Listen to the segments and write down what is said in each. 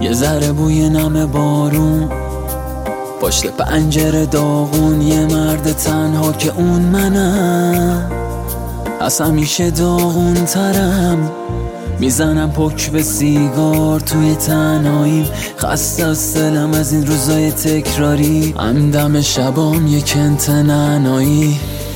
یه ذره بوی نم بارون پشت پنجره داغون، یه مرد تنها که اون منم، از همیشه داغون ترم. میزنم پک به سیگار توی تنهاییم، خسته از دلم از این روزای تکراری. همدم شبام یه کنت نعنایی،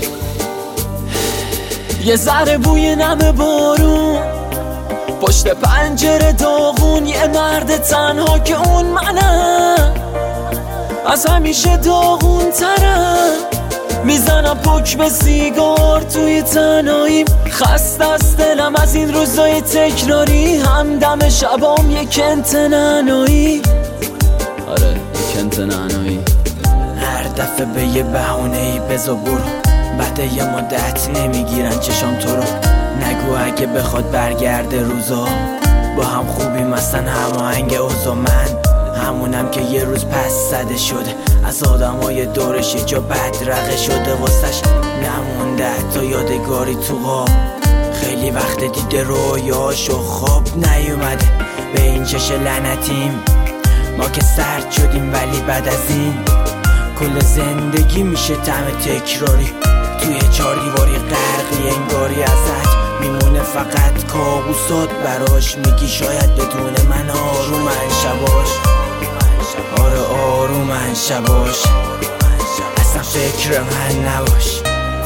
یه ذره بوی نم بارون پشت پنجره داغون، یه مرد تنها که اون منم، از همیشه داغون ترم. میزنم پک به سیگار توی تنهاییم، خسته از دلم از این روزای تکراری. همدم شبام یه کنت نعنایی، آره یه کنت نعنایی. هر دفعه به یه بهونه‌ای بزا برو، بعد یه مدت نمیگیرن چشام تو رو. نگو اگه بخواد برگرده روزا، با هم خوبیم اصلا هماهنگ اوضاع. من همونم که یه روز پس زده شده، از آدمای دورش یه جا بدرقه شده، واسش نمونده حتی یادگاری تو غاب. خیلی وقت دیده رویاشو خواب نیومده به این چش لعنتیم. ما که سرد شدیم ولی بعد از این کل زندگی میشه طعم تکراری. توی 4 دیواری غرقی انگاری ازت میمونه فقط کابوسات براش. میگی شاید بدون من آرومن شباش، آره آرومن شباش، اصلا فکر من نباش.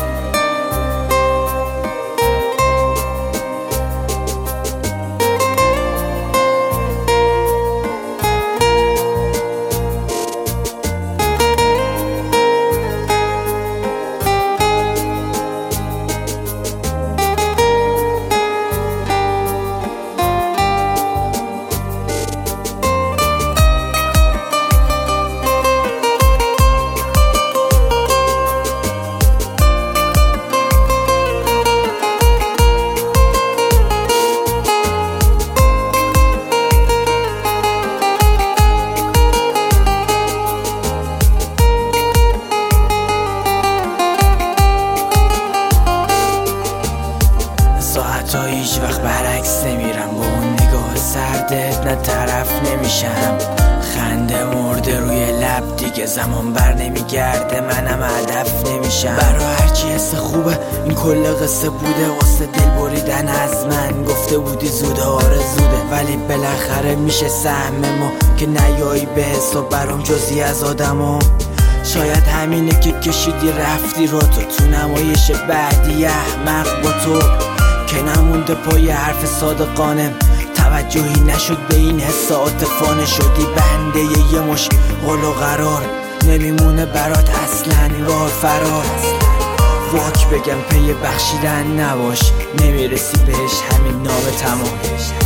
تا هیچ وقت برعکس نمیرم، با اون نگاه سردت نه طرف نمیشم. خنده مرده روی لب دیگه زمان بر نمیگرده، منم هدف نمیشم. برا هرچی حس خوبه این کل قصه بوده، واسه دل بریدن از من گفته بودی زوده، آره زوده، ولی بالاخره میشه سهم ما که نیایی به حساب برام جزی از آدمام. شاید همینه که کشیدی رفتی رو تو نمایش بعدی احمق با تو، که نمونده پای حرف صادقانم. توجهی نشد به این حس عاطفانه، شدی بنده یه مش قول و قرار. نمیمونه برات اصلا راه فرار. واک بگم پی بخشیدن نباش، نمیرسی بهش همین نامه تمام.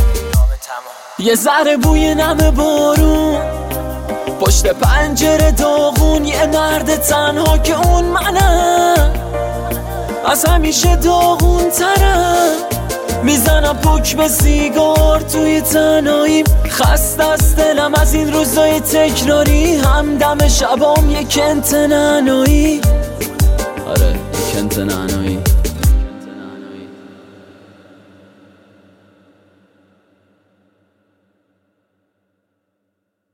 یه ذره بوی نم بارون پشت پنجره داغون، یه مرد تنها که اون منم، از همیشه داغون ترم. میزنم پک به سیگار توی تنهاییم، خسته از دلم از این روزای تکراری. همدم شبام یه کنت نعنایی، آره یه کنت نعنایی.